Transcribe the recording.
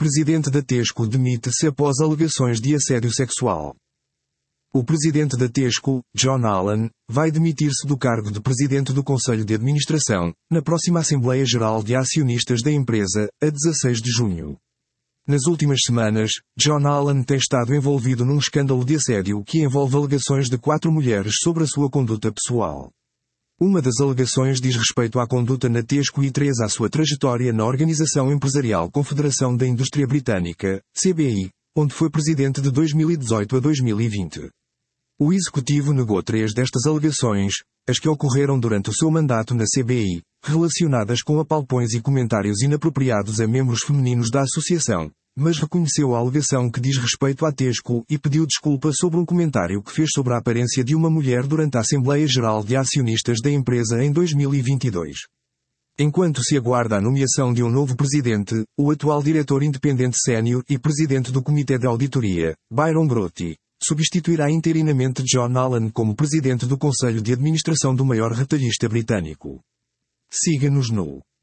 Presidente da Tesco demite-se após alegações de assédio sexual. O presidente da Tesco, John Allan, vai demitir-se do cargo de presidente do Conselho de Administração, na próxima Assembleia Geral de Acionistas da empresa, a 16 de junho. Nas últimas semanas, John Allan tem estado envolvido num escândalo de assédio que envolve alegações de 4 mulheres sobre a sua conduta pessoal. Uma das alegações diz respeito à conduta na Tesco e 3 à sua trajetória na Organização Empresarial Confederação da Indústria Britânica, CBI, onde foi presidente de 2018 a 2020. O executivo negou 3 destas alegações, as que ocorreram durante o seu mandato na CBI, relacionadas com apalpões e comentários inapropriados a membros femininos da associação, mas reconheceu a alegação que diz respeito à Tesco e pediu desculpa sobre um comentário que fez sobre a aparência de uma mulher durante a Assembleia Geral de Acionistas da empresa em 2022. Enquanto se aguarda a nomeação de um novo presidente, o atual diretor independente sénior e presidente do Comitê de Auditoria, Byron Grotti, substituirá interinamente John Allan como presidente do Conselho de Administração do maior retalhista britânico. Siga-nos no